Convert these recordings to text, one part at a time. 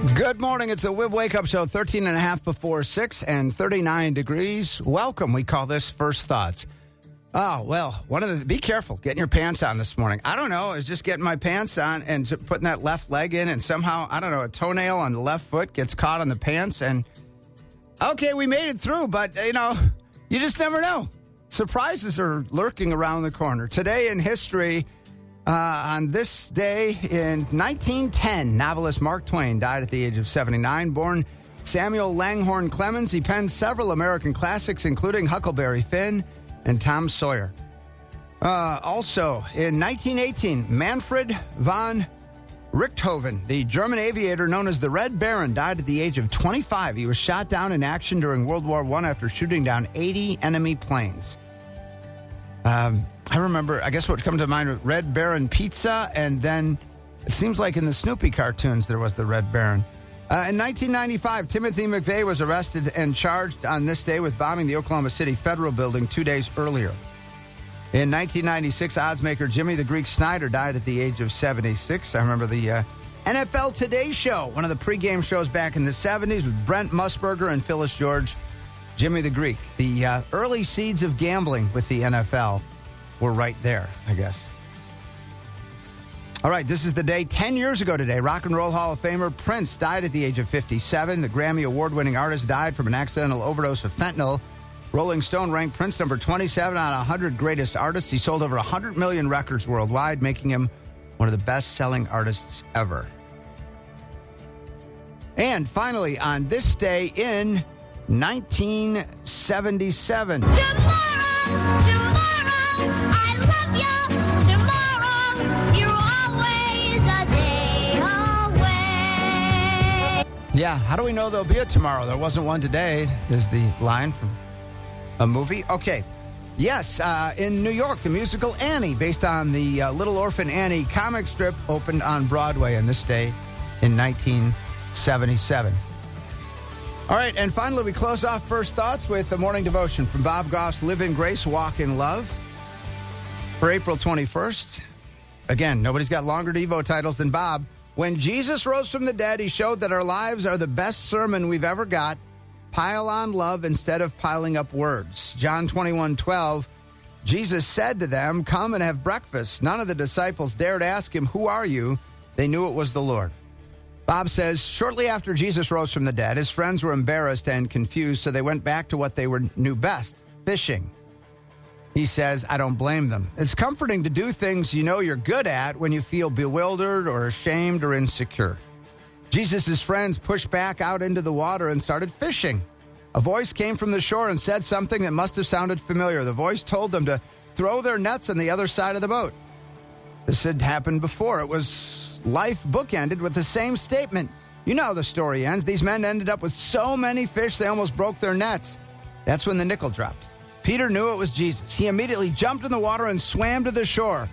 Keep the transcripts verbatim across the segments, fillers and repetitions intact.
Good morning. It's a Wib Wake Up Show, thirteen and a half before six and thirty-nine degrees. Welcome. We call this First Thoughts. Oh, well, one of the, be careful getting your pants on this morning. I don't know. I was just getting my pants on and putting that left leg in, and somehow, I don't know, a toenail on the left foot gets caught on the pants. And okay, we made it through, but, you know, you just never know. Surprises are lurking around the corner. Today in history, uh, on this day in nineteen ten, novelist Mark Twain died at the age of seventy-nine. Born Samuel Langhorne Clemens, he penned several American classics, including Huckleberry Finn and Tom Sawyer. Uh, also, in nineteen eighteen, Manfred von Richthofen, the German aviator known as the Red Baron, died at the age of twenty-five. He was shot down in action during World War One after shooting down eighty enemy planes. Um, I remember, I guess what comes to mind, Red Baron pizza, and then it seems like in the Snoopy cartoons there was the Red Baron. Uh, in nineteen ninety-five, Timothy McVeigh was arrested and charged on this day with bombing the Oklahoma City Federal Building two days earlier. In nineteen ninety-six, oddsmaker Jimmy the Greek Snyder died at the age of seventy-six. I remember the uh, N F L Today Show, one of the pregame shows back in the seventies with Brent Musburger and Phyllis George. Jimmy the Greek. The uh, early seeds of gambling with the N F L were right there, I guess. All right, this is the day ten years ago today. Rock and Roll Hall of Famer Prince died at the age of fifty-seven. The Grammy Award-winning artist died from an accidental overdose of fentanyl. Rolling Stone ranked Prince number twenty-seven on one hundred greatest artists. He sold over one hundred million records worldwide, making him one of the best-selling artists ever. And finally, on this day in nineteen seventy-seven. Tomorrow, tomorrow, I love you. Tomorrow, you're always a day away. Yeah, how do we know there'll be a tomorrow? There wasn't one today, is the line from a movie. Okay. Yes, uh, in New York, the musical Annie, based on the uh, Little Orphan Annie comic strip, opened on Broadway on this day in nineteen seventy-seven. All right, and finally, we close off First Thoughts with the morning devotion from Bob Goff's Live in Grace, Walk in Love for April twenty-first. Again, nobody's got longer Devo titles than Bob. When Jesus rose from the dead, he showed that our lives are the best sermon we've ever got. Pile on love instead of piling up words. John twenty-one twelve, Jesus said to them, "Come and have breakfast." None of the disciples dared ask him, "Who are you?" They knew it was the Lord. Bob says, shortly after Jesus rose from the dead, his friends were embarrassed and confused, so they went back to what they were knew best, fishing. He says, I don't blame them. It's comforting to do things you know you're good at when you feel bewildered or ashamed or insecure. Jesus' friends pushed back out into the water and started fishing. A voice came from the shore and said something that must have sounded familiar. The voice told them to throw their nets on the other side of the boat. This had happened before. It was life bookended with the same statement. You know how the story ends. These men ended up with so many fish they almost broke their nets. That's when the nickel dropped. Peter knew it was Jesus. He immediately jumped in the water and swam to the shore.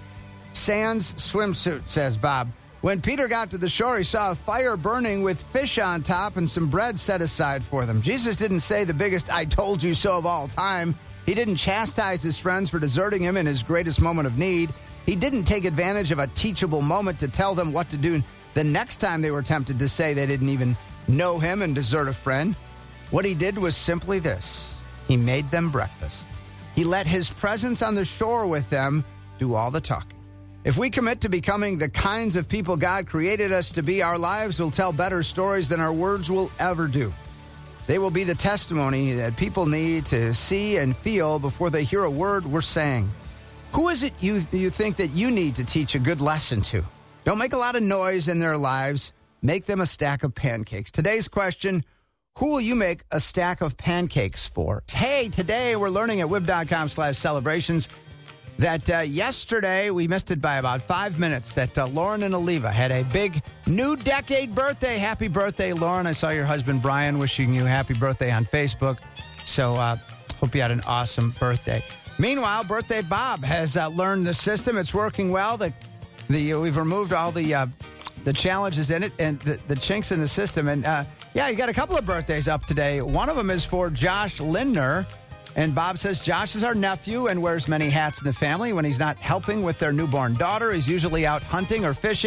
Sans swimsuit, says Bob. When Peter got to the shore, he saw a fire burning with fish on top and some bread set aside for them. Jesus didn't say the biggest "I told you so" of all time. He didn't chastise his friends for deserting him in his greatest moment of need. He didn't take advantage of a teachable moment to tell them what to do the next time they were tempted to say they didn't even know him and desert a friend. What he did was simply this. He made them breakfast. He let his presence on the shore with them do all the talking. If we commit to becoming the kinds of people God created us to be, our lives will tell better stories than our words will ever do. They will be the testimony that people need to see and feel before they hear a word we're saying. Who is it you, you think that you need to teach a good lesson to? Don't make a lot of noise in their lives. Make them a stack of pancakes. Today's question, who will you make a stack of pancakes for? Hey, today we're learning at wib.com slash celebrations that uh, yesterday, we missed it by about five minutes, that uh, Lauren and Oliva had a big new decade birthday. Happy birthday, Lauren. I saw your husband, Brian, wishing you happy birthday on Facebook. So uh, hope you had an awesome birthday. Meanwhile, Birthday Bob has uh, learned the system. It's working well. The, the uh, We've removed all the uh, the challenges in it and the, the chinks in the system. And, uh, yeah, you got a couple of birthdays up today. One of them is for Josh Lindner. And Bob says Josh is our nephew and wears many hats in the family. When he's not helping with their newborn daughter, he's usually out hunting or fishing.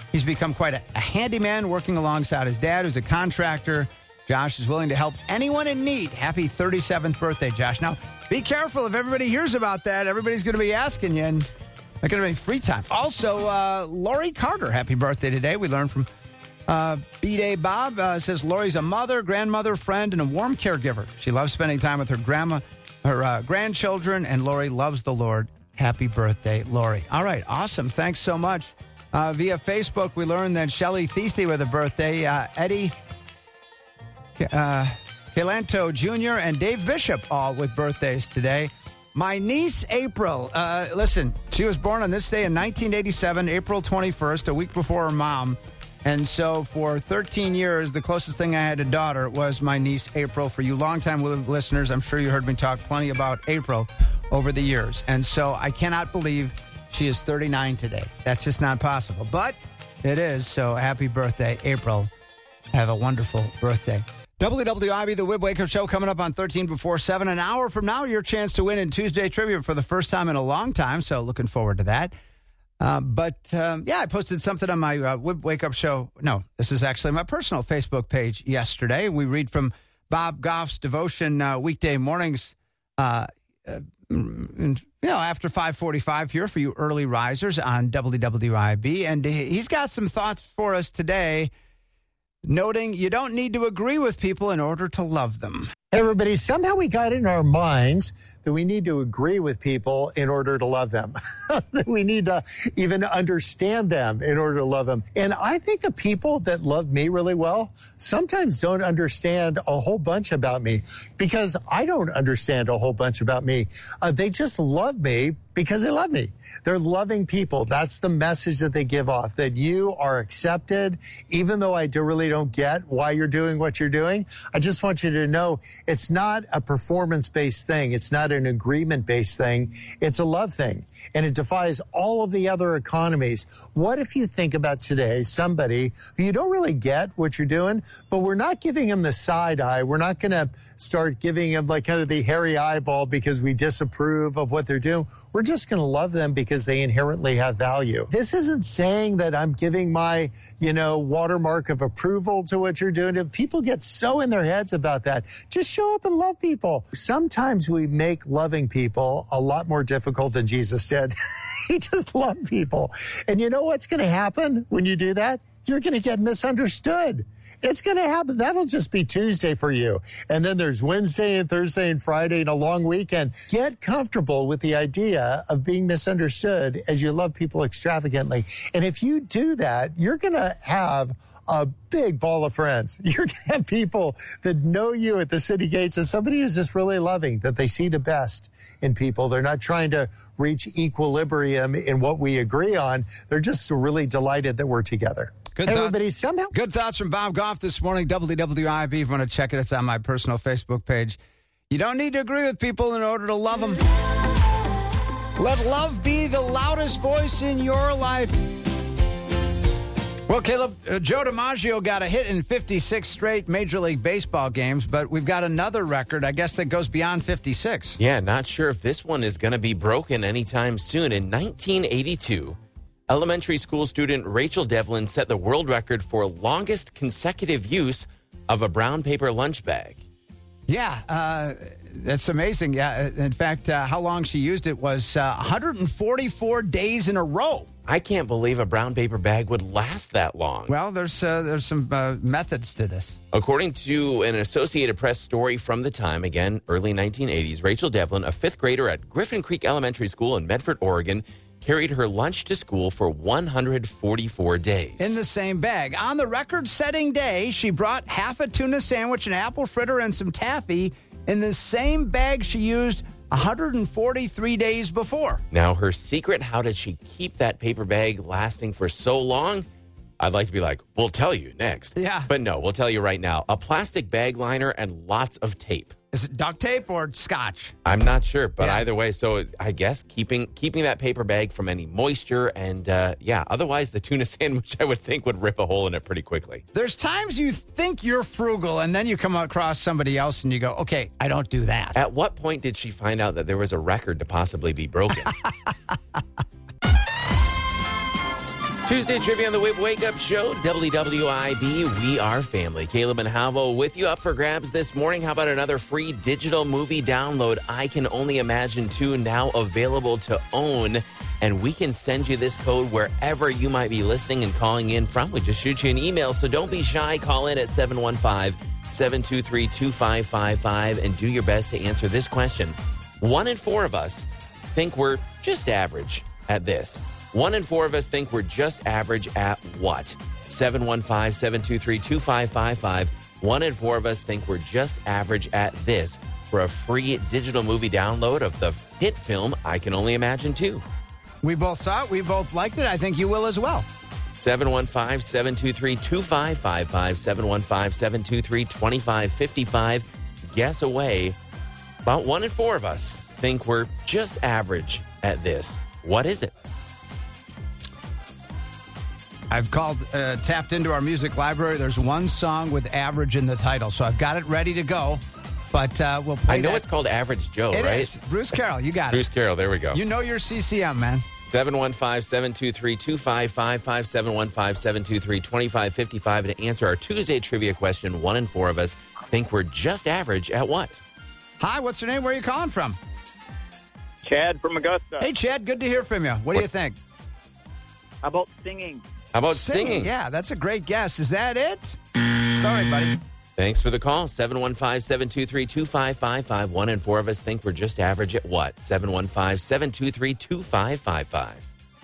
He's become quite a, a handyman working alongside his dad, who's a contractor. Josh is willing to help anyone in need. Happy thirty-seventh birthday, Josh. Now, be careful if everybody hears about that. Everybody's going to be asking you, and not going to be free time. Also, uh, Lori Carter, happy birthday today. We learned from uh, B-Day Bob. Uh, says Lori's a mother, grandmother, friend, and a warm caregiver. She loves spending time with her grandma, her uh, grandchildren, and Lori loves the Lord. Happy birthday, Lori. All right, awesome. Thanks so much. Uh, via Facebook, we learned that Shelly Thiesty with a birthday, uh, Eddie uh, Calanto Junior and Dave Bishop all with birthdays today. My niece, April, uh, listen, she was born on this day in nineteen eighty-seven, April twenty-first, a week before her mom. And so for thirteen years, the closest thing I had to daughter was my niece, April. For you longtime listeners, I'm sure you heard me talk plenty about April over the years. And so I cannot believe she is thirty-nine today. That's just not possible. But it is. So happy birthday, April. Have a wonderful birthday. W W I B, the Wib Wake Up Show, coming up on thirteen before seven. An hour from now, your chance to win in Tuesday Trivia for the first time in a long time. So looking forward to that. Uh, but, um, yeah, I posted something on my uh, Wib Wake Up Show. No, this is actually my personal Facebook page yesterday. We read from Bob Goff's Devotion uh, weekday mornings, uh, uh, you know, after five forty-five here for you early risers on W W I B. And he's got some thoughts for us today, noting you don't need to agree with people in order to love them. Everybody, somehow we got in our minds that we need to agree with people in order to love them. We need to even understand them in order to love them. And I think the people that love me really well sometimes don't understand a whole bunch about me because I don't understand a whole bunch about me. Uh, they just love me because they love me. They're loving people. That's the message that they give off, that you are accepted, even though I do really don't get why you're doing what you're doing. I just want you to know it's not a performance-based thing. It's not an agreement-based thing. It's a love thing, and it defies all of the other economies. What if you think about today, somebody who you don't really get what you're doing, but we're not giving them the side eye. We're not going to start giving them like kind of the hairy eyeball because we disapprove of what they're doing. We're just going to love them because they inherently have value. This isn't saying that I'm giving my, you know, watermark of approval to what you're doing. If people get so in their heads about that, just show up and love people. Sometimes we make loving people a lot more difficult than Jesus did. He just loved people. And you know what's going to happen when you do that? You're going to get misunderstood. It's going to happen. That'll just be Tuesday for you. And then there's Wednesday and Thursday and Friday and a long weekend. Get comfortable with the idea of being misunderstood as you love people extravagantly. And if you do that, you're going to have a big ball of friends. You're going to have people that know you at the city gates as somebody who's just really loving, that they see the best in people. They're not trying to reach equilibrium in what we agree on. They're just really delighted that we're together. Good Everybody, thoughts. somehow. Good thoughts from Bob Goff this morning. W W I B. If you want to check it, it's on my personal Facebook page. You don't need to agree with people in order to love them. Let love be the loudest voice in your life. Well, Caleb, uh, Joe DiMaggio got a hit in fifty-six straight Major League Baseball games, but we've got another record, I guess, that goes beyond fifty-six. Yeah, not sure if this one is going to be broken anytime soon. In nineteen eighty-two, elementary school student Rachel Devlin set the world record for longest consecutive use of a brown paper lunch bag. Yeah, uh, that's amazing. Yeah, in fact, uh, how long she used it was uh, one hundred forty-four days in a row. I can't believe a brown paper bag would last that long. Well, there's uh, there's some uh, methods to this. According to an Associated Press story from the time, again, early nineteen eighties, Rachel Devlin, a fifth grader at Griffin Creek Elementary School in Medford, Oregon, carried her lunch to school for one hundred forty-four days. In the same bag. On the record-setting day, she brought half a tuna sandwich, an apple fritter, and some taffy in the same bag she used one hundred forty-three days before. Now, her secret, how did she keep that paper bag lasting for so long? I'd like to be like, we'll tell you next. Yeah. But no, we'll tell you right now. A plastic bag liner and lots of tape. Is it duct tape or scotch? I'm not sure, but Yeah. either way, so I guess keeping keeping that paper bag from any moisture and, uh, yeah, otherwise the tuna sandwich, I would think, would rip a hole in it pretty quickly. There's times you think you're frugal, and then you come across somebody else and you go, okay, I don't do that. At what point did she find out that there was a record to possibly be broken? Tuesday trivia on the Whip Wake Up Show, W W I B, we are family. Caleb and Havo with you, up for grabs this morning. How about another free digital movie download, I Can Only Imagine two, now available to own. And we can send you this code wherever you might be listening and calling in from. We just shoot you an email, so don't be shy. Call in at seven one five, seven two three, two five five five and do your best to answer this question. One in four of us think we're just average at this. One in four of us think we're just average at what? seven one five, seven two three, two five five five. One in four of us think we're just average at this for a free digital movie download of the hit film I Can Only Imagine two. We both saw it. We both liked it. I think you will as well. seven one five, seven two three, two five five five, seven one five, seven two three, two five five five. Guess away. About one in four of us think we're just average at this. What is it? I've called, uh, tapped into our music library. There's one song with average in the title, so I've got it ready to go. But uh, we'll play I know that. it's called Average Joe, It right? is. Bruce Carroll, you got Bruce it. Carroll, there we go. You know your C C M, man. seven one five, seven two three, two five five five, seven one five, seven two three, two five five five. To answer our Tuesday trivia question, one in four of us think we're just average at what? Hi, what's your name? Where are you calling from? Chad from Augusta. Hey, Chad, good to hear from you. What do you think? How about singing? How about singing? Yeah, that's a great guess. Is that it? Sorry, buddy. Thanks for the call. seven one five, seven two three, two five five five. One in four of us think we're just average at what? seven one five, seven two three, two five five five.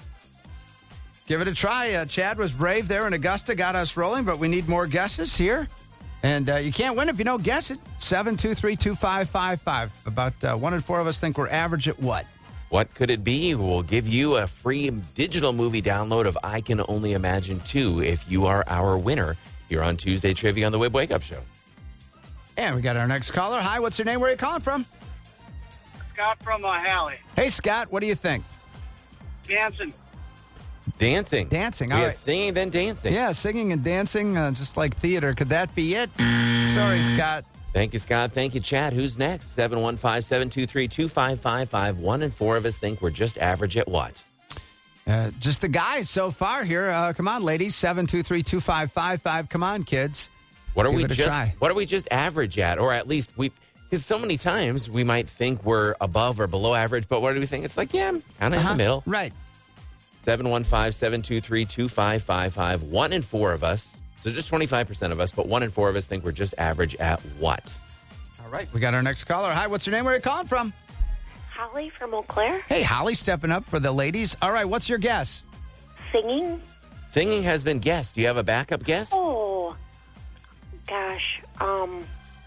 Give it a try. Uh, Chad was brave there in Augusta, got us rolling, but we need more guesses here. And uh, you can't win if you don't guess it. seven two three, two five five five. About uh, one in four of us think we're average at what? What could it be? We'll give you a free digital movie download of I Can Only Imagine two if you are our winner here on Tuesday Trivia on the Whip Wake Up Show. And we got our next caller. Hi, what's your name? Where are you calling from? Scott from uh, Halley. Hey, Scott, what do you think? Dancing. Dancing. Dancing, We all had right. singing, then dancing. Yeah, singing and dancing, uh, just like theater. Could that be it? Sorry, Scott. Thank you, Scott. Thank you, Chad. Who's next? seven one five, seven two three, two five five five. One in four of us think we're just average at what? Uh, just the guys so far here. Uh, come on, ladies. seven two three, two five five five. Come on, kids. What are Give we it a just try. what are we just average at? Or at least we because so many times we might think we're above or below average, but what do we think? It's like, yeah, I'm kind of Uh-huh. in the middle. Right. seven one five, seven two three, two five five five. One in four of us, so just twenty-five percent of us, but one in four of us think we're just average at what? All right. We got our next caller. Hi, what's your name? Where are you calling from? Holly from Eau Claire. Hey, Holly stepping up for the ladies. All right, what's your guess? Singing. Singing has been guessed. Do you have a backup guess? Oh, gosh. Um,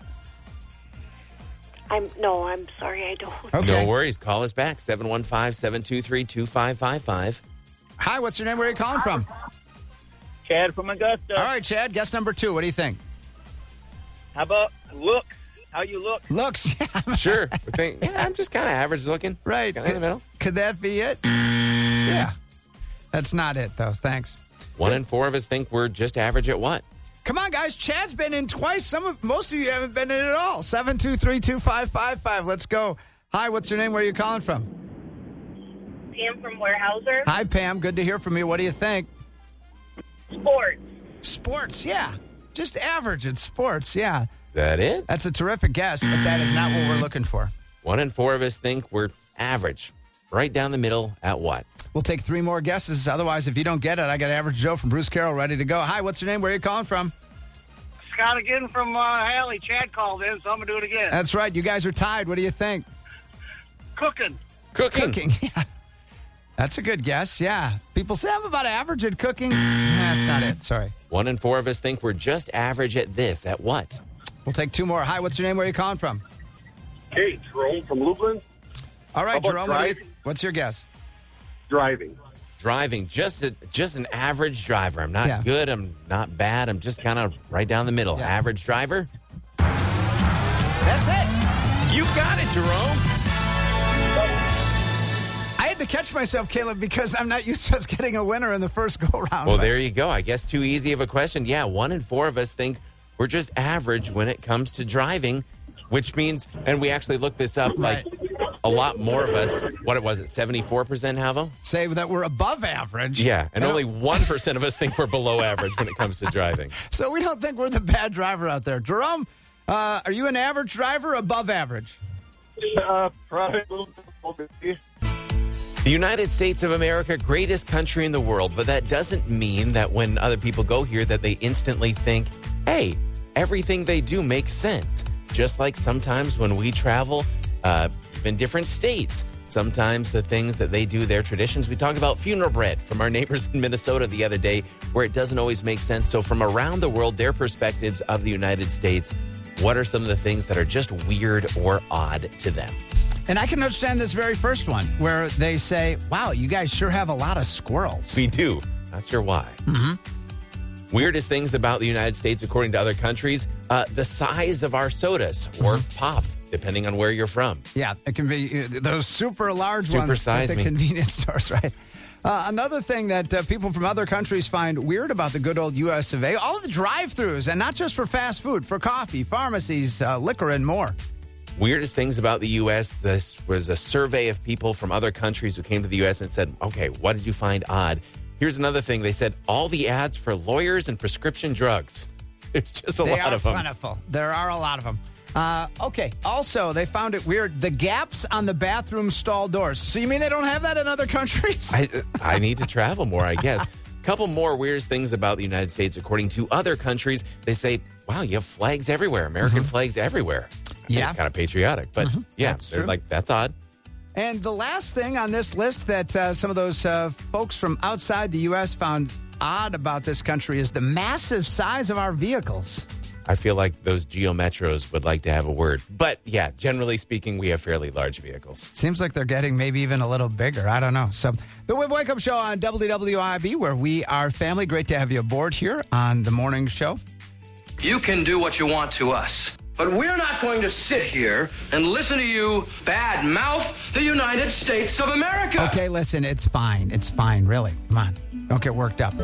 I'm no. I'm sorry. I don't. Okay. No worries. Call us back. seven one five, seven two three, two five five five. Hi, what's your name? Where are you calling from? Chad from Augusta. All right, Chad, guess number two. What do you think? How about looks? How you look? Looks. Sure. We think, yeah, I'm just kind of average looking. Right. Kind of in the middle. Could that be it? Yeah. That's not it, though. Thanks. One in four of us think we're just average at what? Come on, guys. Chad's been in twice. Some of most of you haven't been in at all. seven two three, two five five five. Let's go. Hi, what's your name? Where are you calling from? Pam from Warehouser. Hi, Pam. Good to hear from you. What do you think? Sports. Sports, yeah. Just average at sports, yeah. Is that it? That's a terrific guess, but that is not what we're looking for. One in four of us think we're average. Right down the middle at what? We'll take three more guesses. Otherwise, if you don't get it, I got Average Joe from Bruce Carroll ready to go. Hi, what's your name? Where are you calling from? Scott again from uh, Halley. Chad called in, so I'm going to do it again. That's right. You guys are tied. What do you think? Cooking. Cooking. Cooking. Yeah. That's a good guess. Yeah. People say I'm about average at cooking. That's not it. Sorry. One in four of us think we're just average at this. At what? We'll take two more. Hi, what's your name? Where are you calling from? Hey, Jerome from Lublin. All right, How about Jerome. What do you, driving? what's your guess? Driving. Driving. Just a, just an average driver. I'm not Yeah. good. I'm not bad. I'm just kind of right down the middle. Yeah. Average driver. That's it. You got it, Jerome. I had to catch myself, Caleb, because I'm not used to us getting a winner in the first go round. Well, but- there you go. I guess too easy of a question. Yeah, one in four of us think we're just average when it comes to driving, which means, and we actually looked this up, Right. like a lot more of us, what was it, seventy-four percent, Havo? Say that we're above average. Yeah, and You know- only one percent of us think we're below average when it comes to driving. So we don't think we're the bad driver out there. Jerome, uh, are you an average driver or above average? Uh, probably a little bit. The United States of America, greatest country in the world, but that doesn't mean that when other people go here that they instantly think, hey, everything they do makes sense. Just like sometimes when we travel, uh, in different states, sometimes the things that they do, their traditions. We talked about funeral bread from our neighbors in Minnesota the other day, where it doesn't always make sense. So from around the world, their perspectives of the United States, what are some of the things that are just weird or odd to them? And I can understand this very first one where they say, wow, you guys sure have a lot of squirrels. We do. Not sure why. Mm-hmm. Weirdest things about the United States, according to other countries, uh, the size of our sodas or pop, depending on where you're from. Yeah, it can be uh, those super large Super ones size at the me. convenience stores, right? Uh, another thing that uh, people from other countries find weird about the good old U S of A, all of the drive-thrus, and not just for fast food, for coffee, pharmacies, uh, liquor, and more. Weirdest things about the U S. This was a survey of people from other countries who came to the U S and said, okay, what did you find odd? Here's another thing. They said all the ads for lawyers and prescription drugs. There's just a They lot are of them. plentiful. There are a lot of them. Uh, okay. Also, they found it weird. The gaps on the bathroom stall doors. So you mean they don't have that in other countries? I, I need to travel more, I guess. Couple more weirdest things about the United States, according to other countries. They say, wow, you have flags everywhere, American flags everywhere. I think Yeah. it's kind of patriotic, but yeah, That's they're true. like, that's odd. And the last thing on this list that uh, some of those uh, folks from outside the U S found odd about this country is the massive size of our vehicles. I feel like those Geo Metros would like to have a word. But yeah, generally speaking, we have fairly large vehicles. Seems like they're getting maybe even a little bigger. I don't know. So, the Wib Wake Up Show on W W I B, where we are family. Great to have you aboard here on the morning show. You can do what you want to us, but we're not going to sit here and listen to you bad mouth the United States of America. Okay, listen, it's fine. It's fine, really. Come on. Don't get worked up.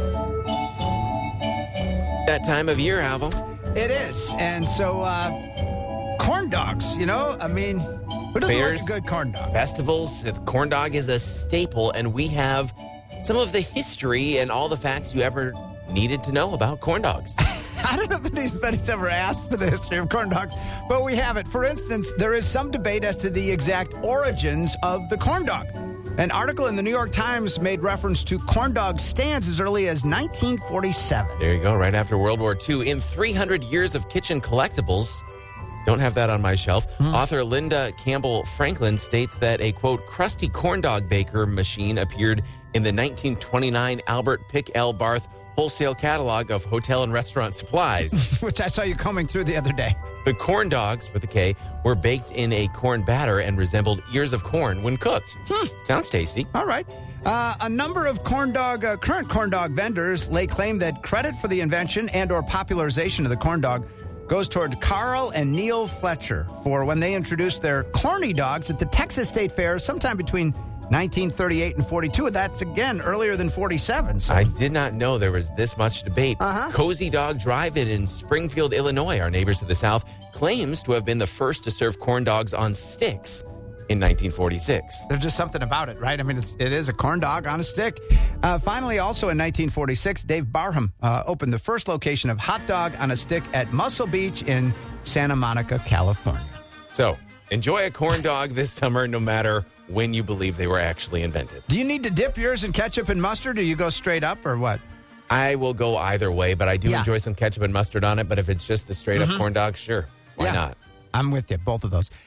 That time of year, Alvo. It is. And so, uh, corn dogs, you know? I mean, who doesn't Fairs, like a good corn dog? Festivals, the corn dog is a staple, and we have some of the history and all the facts you ever needed to know about corn dogs. I don't know if anybody's ever asked for the history of corn dogs, but we have it. For instance, there is some debate as to the exact origins of the corn dog. An article in the New York Times made reference to corn dog stands as early as nineteen forty-seven. There you go, right after World War Two. In three hundred years of kitchen collectibles, don't have that on my shelf, author Linda Campbell Franklin states that a, quote, crusty corn dog baker machine appeared in the nineteen twenty-nine Albert Pick L. Barth wholesale catalog of hotel and restaurant supplies. Which I saw you combing through the other day. The corn dogs, with a K, were baked in a corn batter and resembled ears of corn when cooked. Hmm. Sounds tasty. All right. Uh, a number of corn dog, uh, current corn dog vendors lay claim that credit for the invention and or popularization of the corn dog goes toward Carl and Neil Fletcher for when they introduced their corny dogs at the Texas State Fair sometime between nineteen thirty-eight and forty-two. That's, again, earlier than forty-seven. So. I did not know there was this much debate. Uh-huh. Cozy Dog Drive-In in Springfield, Illinois, our neighbors to the south, claims to have been the first to serve corn dogs on sticks in nineteen forty-six. There's just something about it, right? I mean, it's, it is a corn dog on a stick. Uh, finally, also in nineteen forty-six, Dave Barham uh, opened the first location of hot dog on a stick at Muscle Beach in Santa Monica, California. So, enjoy a corn dog this summer no matter when you believe they were actually invented. Do you need to dip yours in ketchup and mustard, or you go straight up, or what? I will go either way, but I do Yeah. enjoy some ketchup and mustard on it. But if it's just the straight-up corn dog, sure. Why Yeah. not? I'm with you, both of those.